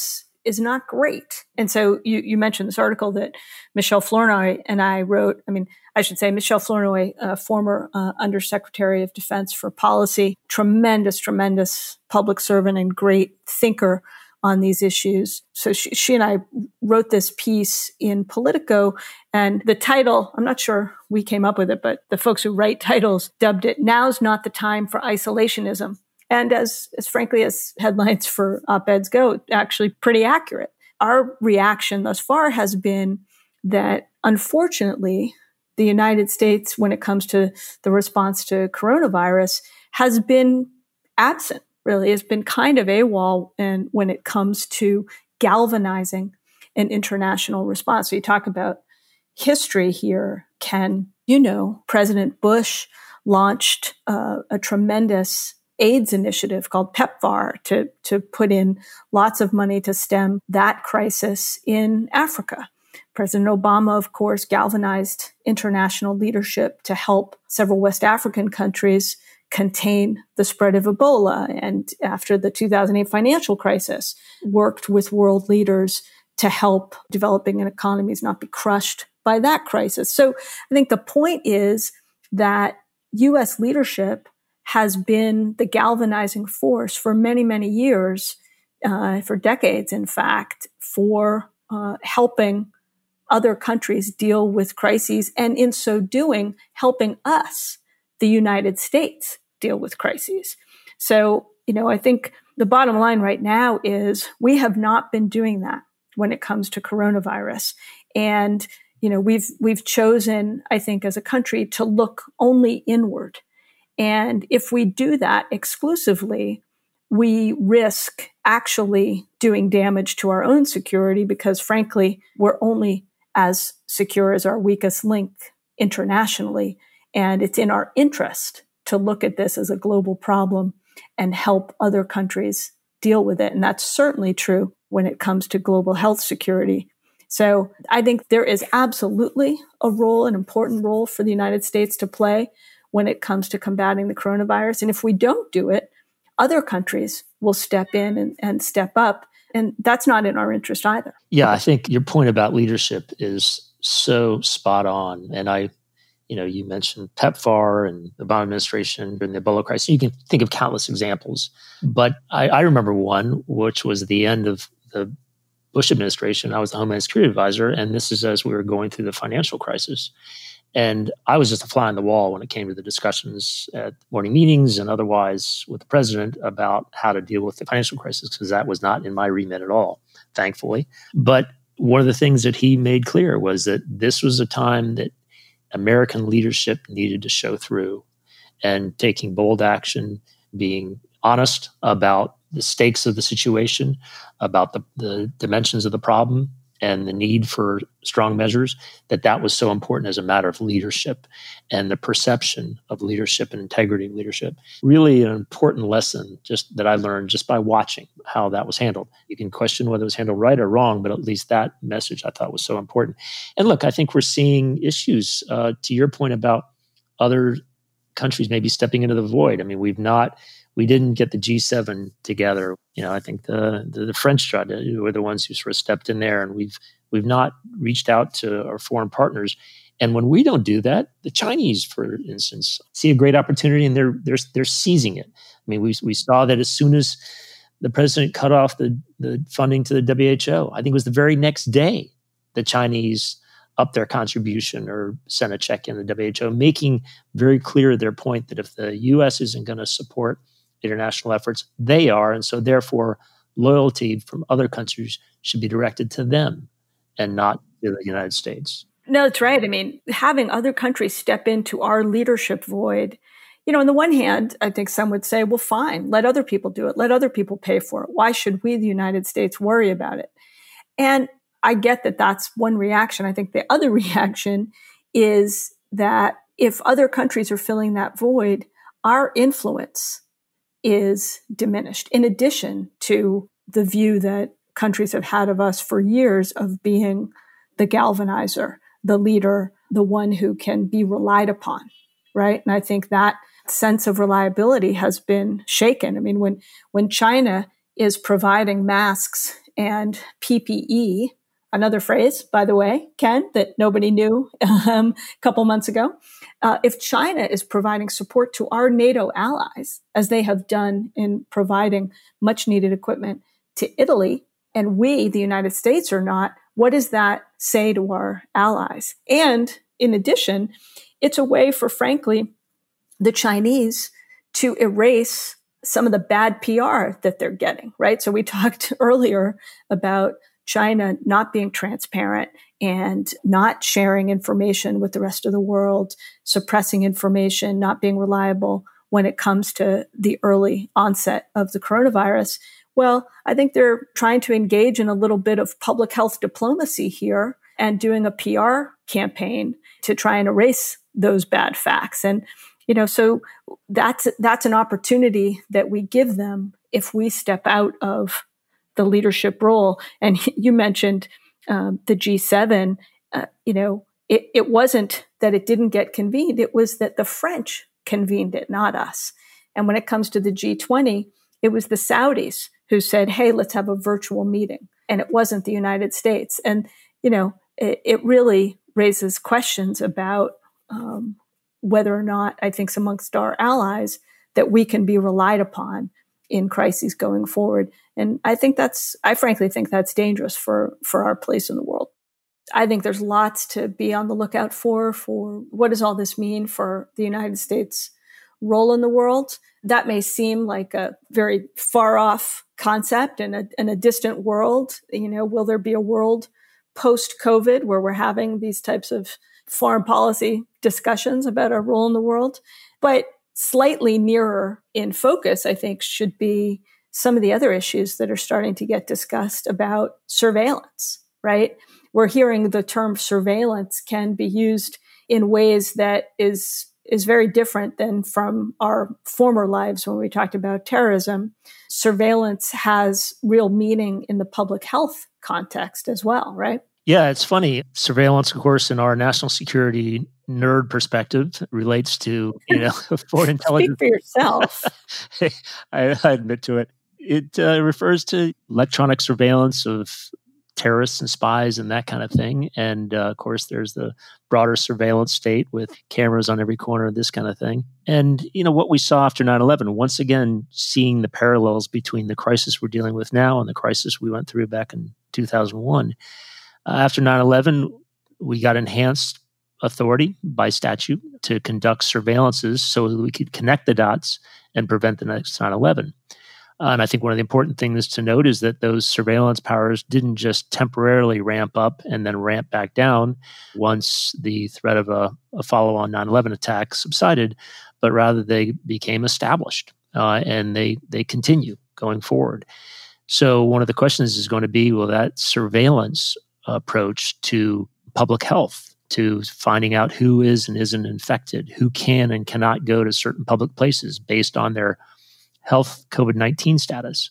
is not great. And so you mentioned this article that Michelle Flournoy and I wrote. I mean, I should say Michelle Flournoy, former Undersecretary of Defense for Policy, tremendous public servant and great thinker on these issues. So she and I wrote this piece in Politico, and the title, I'm not sure we came up with it, but the folks who write titles dubbed it, "Now's Not the Time for Isolationism." And as frankly as headlines for op-eds go, actually pretty accurate. Our reaction thus far has been that, unfortunately, the United States, when it comes to the response to coronavirus, has been absent. Really, has been kind of AWOL, and when it comes to galvanizing an international response. So you talk about history here, Ken. President Bush launched a tremendous AIDS initiative called PEPFAR to put in lots of money to stem that crisis in Africa. President Obama, of course, galvanized international leadership to help several West African countries contain the spread of Ebola. And after the 2008 financial crisis, worked with world leaders to help developing economies not be crushed by that crisis. So I think the point is that U.S. leadership has been the galvanizing force for many, many years, for decades, in fact, for helping other countries deal with crises, and in so doing, helping us, the United States, deal with crises. So, I think the bottom line right now is we have not been doing that when it comes to coronavirus. And, we've chosen, I think, as a country to look only inward. And if we do that exclusively, we risk actually doing damage to our own security because, frankly, we're only as secure as our weakest link internationally. And it's in our interest to look at this as a global problem and help other countries deal with it. And that's certainly true when it comes to global health security. So I think there is absolutely an important role for the United States to play when it comes to combating the coronavirus. And if we don't do it, other countries will step in and step up. And that's not in our interest either. Yeah, I think your point about leadership is so spot on. And you mentioned PEPFAR and the Obama administration during the Ebola crisis. You can think of countless examples. But I remember one, which was the end of the Bush administration. I was the Homeland Security Advisor, and this is as we were going through the financial crisis. And I was just a fly on the wall when it came to the discussions at morning meetings and otherwise with the president about how to deal with the financial crisis, because that was not in my remit at all, thankfully. But one of the things that he made clear was that this was a time that American leadership needed to show through, and taking bold action, being honest about the stakes of the situation, about the dimensions of the problem, and the need for strong measures, that was so important as a matter of leadership and the perception of leadership and integrity of leadership. Really an important lesson just that I learned just by watching how that was handled. You can question whether it was handled right or wrong, but at least that message I thought was so important. And look, I think we're seeing issues, to your point about other countries maybe stepping into the void. I mean, we didn't get the G7 together. I think the French tried to, were the ones who sort of stepped in there, and we've not reached out to our foreign partners. And when we don't do that, the Chinese, for instance, see a great opportunity and they're seizing it. I mean, we saw that as soon as the president cut off the funding to the WHO, I think it was the very next day the Chinese upped their contribution or sent a check in the WHO, making very clear their point that if the U.S. isn't going to support international efforts, they are. And so therefore, loyalty from other countries should be directed to them and not to the United States. No, that's right. I mean, having other countries step into our leadership void, on the one hand, I think some would say, well, fine, let other people do it. Let other people pay for it. Why should we, the United States, worry about it? And I get that that's one reaction. I think the other reaction is that if other countries are filling that void, our influence is diminished, in addition to the view that countries have had of us for years of being the galvanizer, the leader, the one who can be relied upon, right? And I think that sense of reliability has been shaken. I mean, when China is providing masks and PPE, another phrase, by the way, Ken, that nobody knew a couple months ago. If China is providing support to our NATO allies, as they have done in providing much needed equipment to Italy, and we, the United States, are not, what does that say to our allies? And in addition, it's a way for, frankly, the Chinese to erase some of the bad PR that they're getting, right? So we talked earlier about China not being transparent and not sharing information with the rest of the world, suppressing information, not being reliable when it comes to the early onset of the coronavirus. Well, I think they're trying to engage in a little bit of public health diplomacy here and doing a PR campaign to try and erase those bad facts. And, so that's an opportunity that we give them if we step out of the leadership role. And you mentioned the G7, it wasn't that it didn't get convened. It was that the French convened it, not us. And when it comes to the G20, it was the Saudis who said, hey, let's have a virtual meeting. And it wasn't the United States. And, it really raises questions about whether or not, I think, amongst our allies, that we can be relied upon in crises going forward. And I frankly think that's dangerous for our place in the world. I think there's lots to be on the lookout for what does all this mean for the United States' role in the world. That may seem like a very far off concept and a distant world. Will there be a world post-COVID where we're having these types of foreign policy discussions about our role in the world? But slightly nearer in focus, I think, should be some of the other issues that are starting to get discussed about surveillance, right? We're hearing the term surveillance can be used in ways that is very different than from our former lives when we talked about terrorism. Surveillance has real meaning in the public health context as well, right? Yeah, it's funny. Surveillance, of course, in our national security nerd perspective, relates to foreign intelligence. Speak for yourself. I admit to it. It refers to electronic surveillance of terrorists and spies and that kind of thing. And of course, there's the broader surveillance state with cameras on every corner, this kind of thing. And what we saw after 9/11, once again, seeing the parallels between the crisis we're dealing with now and the crisis we went through back in 2001. After 9/11, we got enhanced authority by statute to conduct surveillances so that we could connect the dots and prevent the next 9/11. And I think one of the important things to note is that those surveillance powers didn't just temporarily ramp up and then ramp back down once the threat of a follow-on 9/11 attack subsided, but rather they became established and they continue going forward. So one of the questions is going to be, will that surveillance approach to public health, to finding out who is and isn't infected, who can and cannot go to certain public places based on their health COVID-19 status.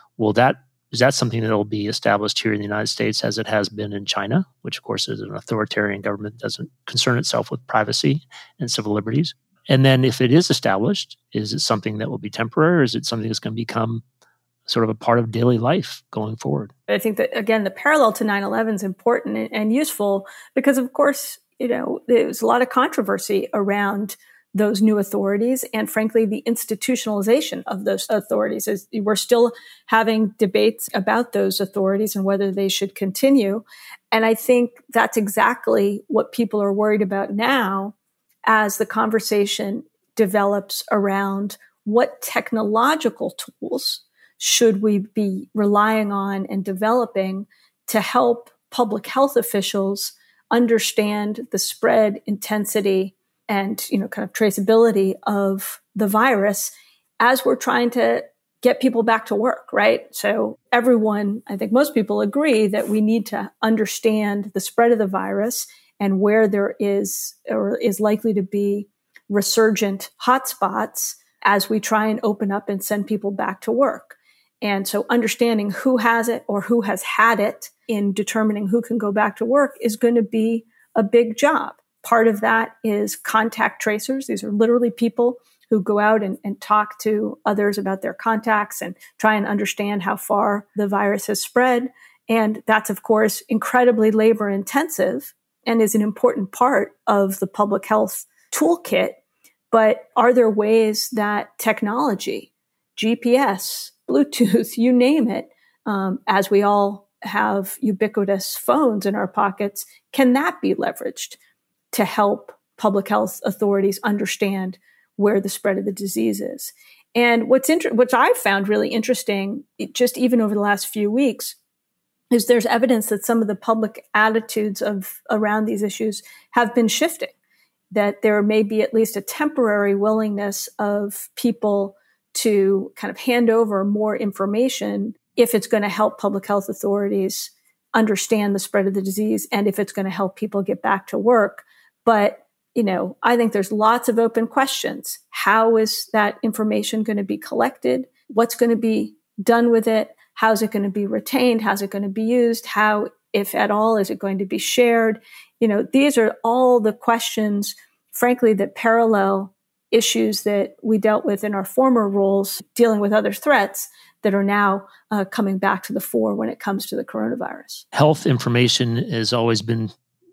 Is that something that will be established here in the United States as it has been in China, which of course is an authoritarian government that doesn't concern itself with privacy and civil liberties? And then if it is established, is it something that will be temporary, or is it something that's going to become sort of a part of daily life going forward? I think that, again, the parallel to 9/11 is important and useful because, of course, there's a lot of controversy around those new authorities and, frankly, the institutionalization of those authorities. We're still having debates about those authorities and whether they should continue. And I think that's exactly what people are worried about now as the conversation develops around what technological tools should we be relying on and developing to help public health officials understand the spread, intensity, and kind of traceability of the virus as we're trying to get people back to work, right? So everyone, I think most people agree that we need to understand the spread of the virus and where there is or is likely to be resurgent hotspots as we try and open up and send people back to work. And so understanding who has it or who has had it in determining who can go back to work is going to be a big job. Part of that is contact tracers. These are literally people who go out and talk to others about their contacts and try and understand how far the virus has spread. And that's, of course, incredibly labor intensive and is an important part of the public health toolkit. But are there ways that technology, GPS, Bluetooth, you name it, as we all have ubiquitous phones in our pockets, can that be leveraged to help public health authorities understand where the spread of the disease is? And what I've found really interesting, just even over the last few weeks, is there's evidence that some of the public attitudes around these issues have been shifting, that there may be at least a temporary willingness of people to kind of hand over more information if it's going to help public health authorities understand the spread of the disease and if it's going to help people get back to work. But, I think there's lots of open questions. How is that information going to be collected? What's going to be done with it? How's it going to be retained? How's it going to be used? How, if at all, is it going to be shared? These are all the questions, frankly, that parallel issues that we dealt with in our former roles, dealing with other threats that are now coming back to the fore when it comes to the coronavirus. Health information has always been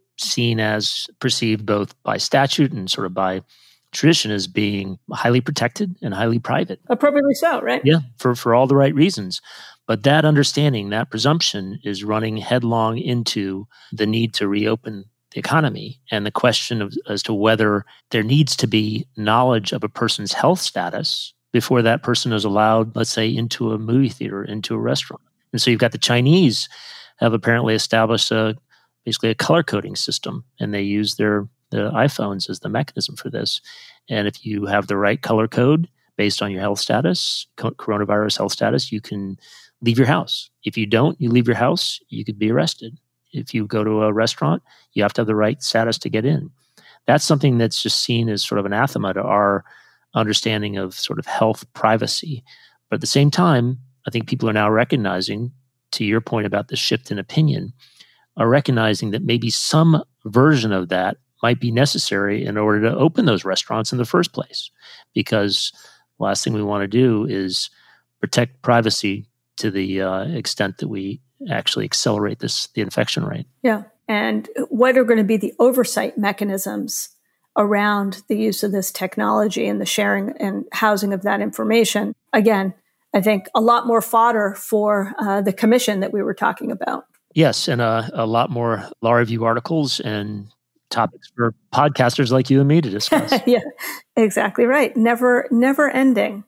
perceived both by statute and sort of by tradition as being highly protected and highly private. Appropriately so, right? Yeah, for all the right reasons. But that understanding, that presumption is running headlong into the need to reopen the economy and the question as to whether there needs to be knowledge of a person's health status before that person is allowed, let's say, into a movie theater, into a restaurant. And so you've got the Chinese have apparently established basically a color coding system, and they use the iPhones as the mechanism for this. And if you have the right color code based on your health status, coronavirus health status, you can leave your house. If you don't, you leave your house, you could be arrested. If you go to a restaurant, you have to have the right status to get in. That's something that's just seen as sort of anathema to our understanding of sort of health privacy. But at the same time, I think people are now recognizing, to your point about the shift in opinion, are recognizing that maybe some version of that might be necessary in order to open those restaurants in the first place. Because the last thing we want to do is protect privacy to the extent that we actually accelerate the infection rate. Yeah. And what are going to be the oversight mechanisms around the use of this technology and the sharing and housing of that information? Again, I think a lot more fodder for the commission that we were talking about. Yes, and a lot more law review articles and topics for podcasters like you and me to discuss. Yeah, exactly right. Never ending.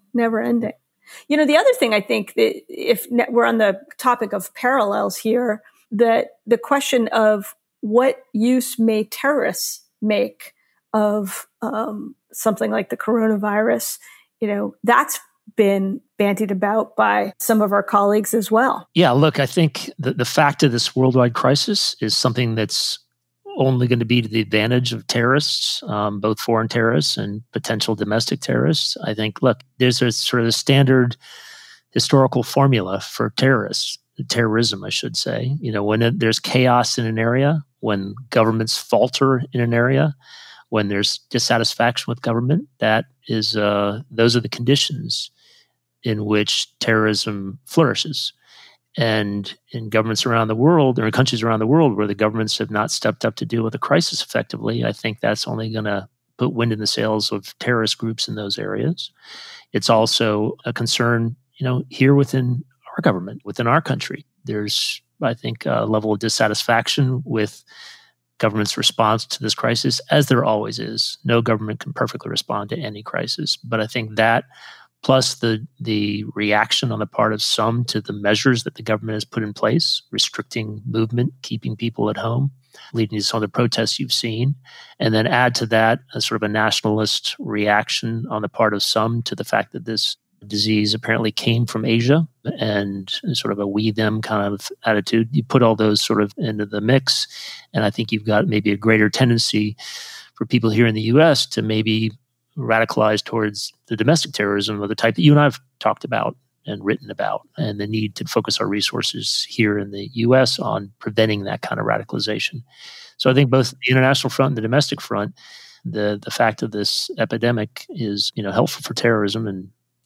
The other thing I think that if we're on the topic of parallels here, that the question of what use may terrorists make of something like the coronavirus, that's been bandied about by some of our colleagues as well. Yeah, look, I think the fact of this worldwide crisis is something that's only going to be to the advantage of terrorists, both foreign terrorists and potential domestic terrorists. I think, look, there's a sort of a standard historical formula for terrorism, I should say. When there's chaos in an area, when governments falter in an area, when there's dissatisfaction with government, those are the conditions in which terrorism flourishes. And in governments around the world, or in countries around the world where the governments have not stepped up to deal with the crisis effectively, I think that's only going to put wind in the sails of terrorist groups in those areas. It's also a concern, here within our government, within our country. There's, I think, a level of dissatisfaction with government's response to this crisis, as there always is. No government can perfectly respond to any crisis. But I think that, plus the reaction on the part of some to the measures that the government has put in place, restricting movement, keeping people at home, leading to some of the protests you've seen, and then add to that a sort of a nationalist reaction on the part of some to the fact that this disease apparently came from Asia and sort of a we-them kind of attitude. You put all those sort of into the mix, and I think you've got maybe a greater tendency for people here in the U.S. to maybe radicalize towards the domestic terrorism of the type that you and I've talked about and written about, and the need to focus our resources here in the U.S. on preventing that kind of radicalization. So I think both the international front and the domestic front, the fact of this epidemic is, helpful for terrorism and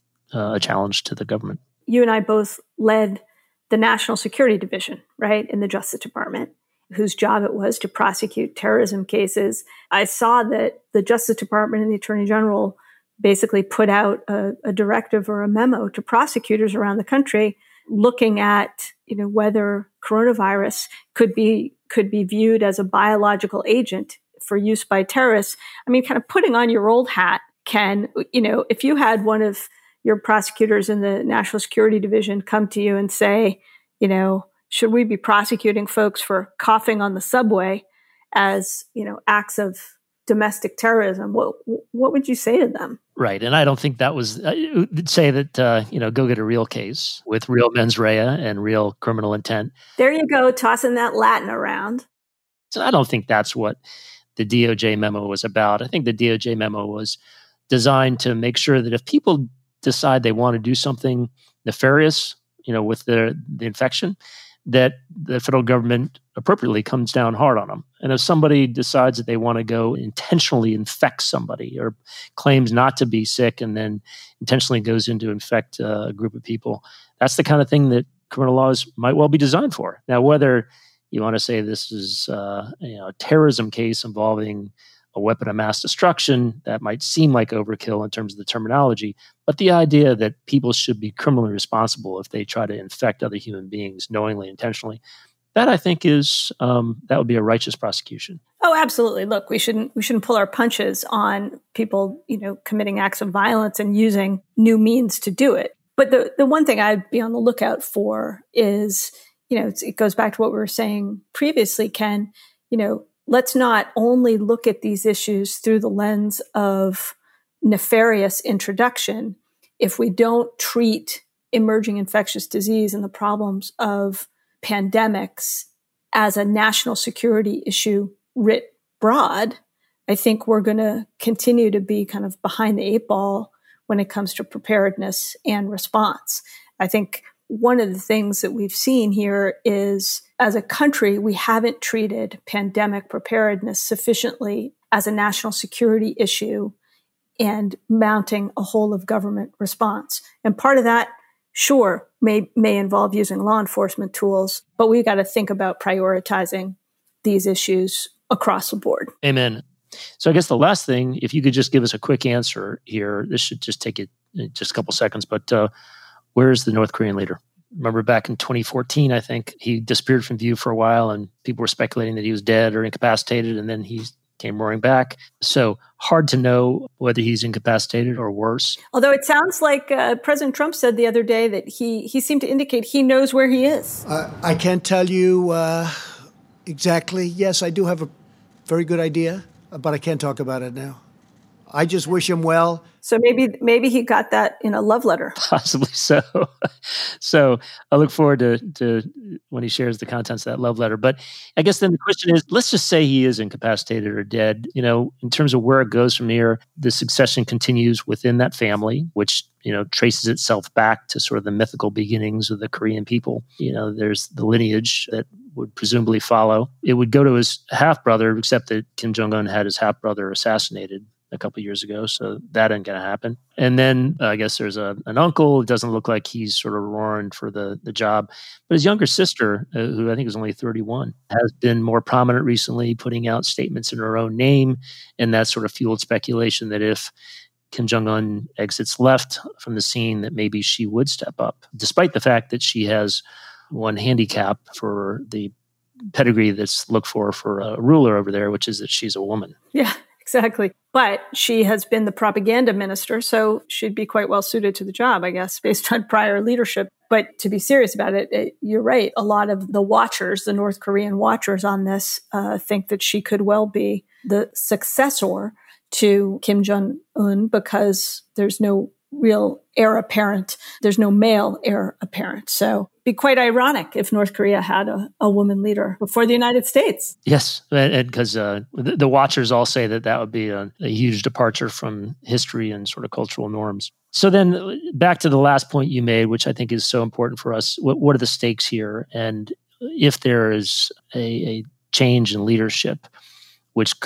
a challenge to the government. You and I both led the National Security Division, right, in the Justice Department, whose job it was to prosecute terrorism cases. I saw that the Justice Department and the Attorney General basically put out a directive or a memo to prosecutors around the country looking at, whether coronavirus could be viewed as a biological agent for use by terrorists. I mean, kind of putting on your old hat, Ken, if you had one of your prosecutors in the National Security Division come to you and say, should we be prosecuting folks for coughing on the subway as, acts of domestic terrorism? What would you say to them? Right. And I don't think that was, say that, go get a real case with real mens rea and real criminal intent. There you go, tossing that Latin around. So I don't think that's what the DOJ memo was about. I think the DOJ memo was designed to make sure that if people decide they want to do something nefarious, with the infection, that the federal government appropriately comes down hard on them. And if somebody decides that they want to go intentionally infect somebody or claims not to be sick and then intentionally goes in to infect a group of people, that's the kind of thing that criminal laws might well be designed for. Now, whether you want to say this is a terrorism case involving a weapon of mass destruction, that might seem like overkill in terms of the terminology, but the idea that people should be criminally responsible if they try to infect other human beings knowingly, intentionally, that I think is that would be a righteous prosecution. Oh, absolutely. Look, we shouldn't pull our punches on people, committing acts of violence and using new means to do it. But the one thing I'd be on the lookout for is, it goes back to what we were saying previously, Ken, let's not only look at these issues through the lens of nefarious introduction. If we don't treat emerging infectious disease and the problems of pandemics as a national security issue writ broad, I think we're going to continue to be kind of behind the eight ball when it comes to preparedness and response. I think one of the things that we've seen here is, as a country, we haven't treated pandemic preparedness sufficiently as a national security issue and mounting a whole of government response. And part of that, sure, may involve using law enforcement tools, but we've got to think about prioritizing these issues across the board. Amen. So I guess the last thing, if you could just give us a quick answer here, this should just take it just a couple seconds, but where's the North Korean leader? Remember back in 2014, I think he disappeared from view for a while and people were speculating that he was dead or incapacitated, and then he came roaring back. So hard to know whether he's incapacitated or worse. Although it sounds like President Trump said the other day that he seemed to indicate he knows where he is. I can't tell you exactly. Yes, I do have a very good idea, but I can't talk about it now. I just wish him well. So maybe he got that in a love letter. Possibly so. So I look forward to when he shares the contents of that love letter. But I guess then the question is, let's just say he is incapacitated or dead. In terms of where it goes from here, the succession continues within that family, which, traces itself back to sort of the mythical beginnings of the Korean people. There's the lineage that would presumably follow. It would go to his half-brother, except that Kim Jong-un had his half-brother assassinated a couple of years ago, so that ain't going to happen. And then I guess there's an uncle. It doesn't look like he's sort of roaring for the job. But his younger sister, who I think is only 31, has been more prominent recently, putting out statements in her own name, and that sort of fueled speculation that if Kim Jong-un exits left from the scene, that maybe she would step up, despite the fact that she has one handicap for the pedigree that's looked for a ruler over there, which is that she's a woman. Yeah. Exactly. But she has been the propaganda minister, so she'd be quite well suited to the job, I guess, based on prior leadership. But to be serious about it, you're right. A lot of the watchers, the North Korean watchers on this, think that she could well be the successor to Kim Jong-un because there's no real heir apparent. There's no male heir apparent. So it'd be quite ironic if North Korea had a woman leader before the United States. Yes, and because the watchers all say that would be a huge departure from history and sort of cultural norms. So then back to the last point you made, which I think is so important for us. What are the stakes here? And if there is a change in leadership, which could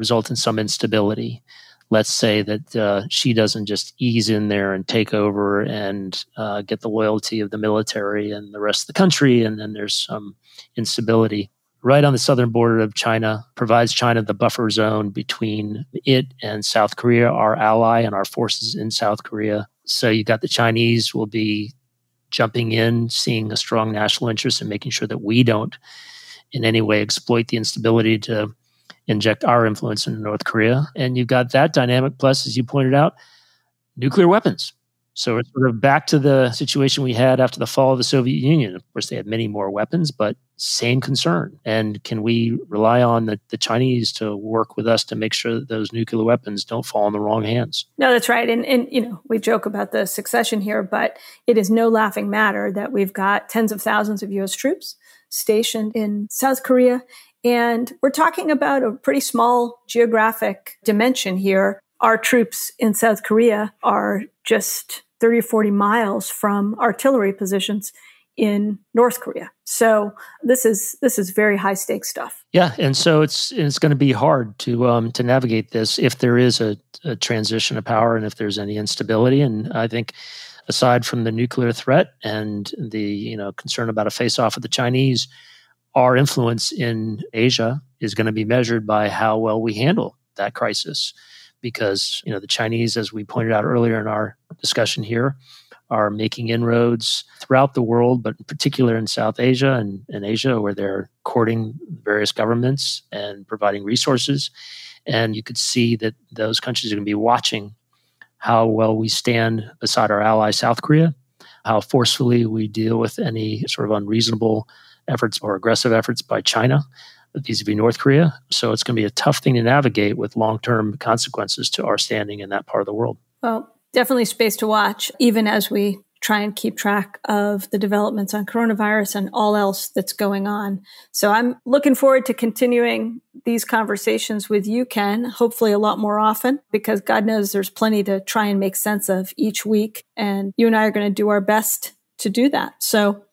result in some instability. Let's say that Xi doesn't just ease in there and take over and get the loyalty of the military and the rest of the country, and then there's some instability. Right on the southern border of China, provides China the buffer zone between it and South Korea, our ally, and our forces in South Korea. So you got the Chinese will be jumping in, seeing a strong national interest and making sure that we don't in any way exploit the instability to inject our influence into North Korea. And you've got that dynamic, plus, as you pointed out, nuclear weapons. So it's sort of back to the situation we had after the fall of the Soviet Union. Of course, they had many more weapons, but same concern. And can we rely on the Chinese to work with us to make sure that those nuclear weapons don't fall in the wrong hands? No, that's right. And we joke about the succession here, but it is no laughing matter that we've got tens of thousands of U.S. troops stationed in South Korea. And we're talking about a pretty small geographic dimension here. Our troops in South Korea are just 30 or 40 miles from artillery positions in North Korea. So this is very high stakes stuff. Yeah, and so it's going to be hard to navigate this if there is a transition of power and if there's any instability. And I think aside from the nuclear threat and the concern about a face-off with the Chinese, our influence in Asia is going to be measured by how well we handle that crisis. Because, the Chinese, as we pointed out earlier in our discussion here, are making inroads throughout the world, but in particular in South Asia and Asia, where they're courting various governments and providing resources. And you could see that those countries are going to be watching how well we stand beside our ally, South Korea, how forcefully we deal with any sort of unreasonable efforts or aggressive efforts by China vis-a-vis North Korea. So it's going to be a tough thing to navigate with long-term consequences to our standing in that part of the world. Well, definitely space to watch, even as we try and keep track of the developments on coronavirus and all else that's going on. So I'm looking forward to continuing these conversations with you, Ken, hopefully a lot more often, because God knows there's plenty to try and make sense of each week. And you and I are going to do our best to do that. So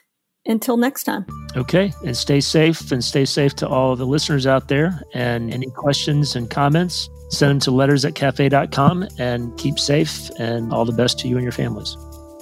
until next time. Okay. And stay safe to all of the listeners out there. And any questions and comments, send them to letters@cafe.com, and keep safe, and all the best to you and your families.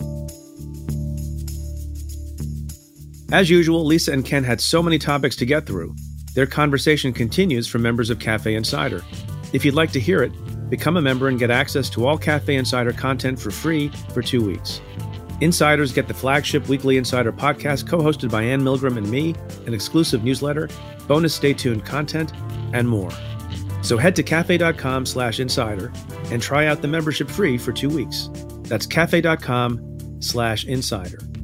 As usual, Lisa and Ken had so many topics to get through. Their conversation continues from members of Cafe Insider. If you'd like to hear it, become a member and get access to all Cafe Insider content for free for 2 weeks. Insiders get the flagship weekly Insider podcast co-hosted by Ann Milgram and me, an exclusive newsletter, bonus stay tuned content, and more. So head to cafe.com/insider and try out the membership free for 2 weeks. That's cafe.com/insider.